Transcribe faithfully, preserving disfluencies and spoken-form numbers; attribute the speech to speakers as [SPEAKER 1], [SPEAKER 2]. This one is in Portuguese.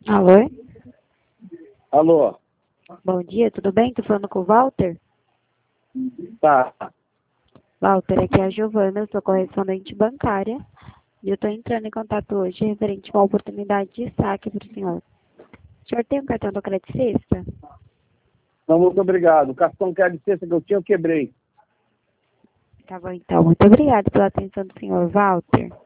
[SPEAKER 1] Alô?
[SPEAKER 2] Alô?
[SPEAKER 1] Bom dia, tudo bem? Tô falando com o Walter?
[SPEAKER 2] Tá.
[SPEAKER 1] Walter, aqui é a Giovana, eu sou correspondente bancária e eu tô entrando em contato hoje referente a uma oportunidade de saque para o senhor. O senhor tem um cartão do Crédito Sexta?
[SPEAKER 2] Não, muito obrigado. O cartão que era de sexta que eu tinha, eu quebrei.
[SPEAKER 1] Tá bom, então. Muito obrigada pela atenção do senhor, Walter.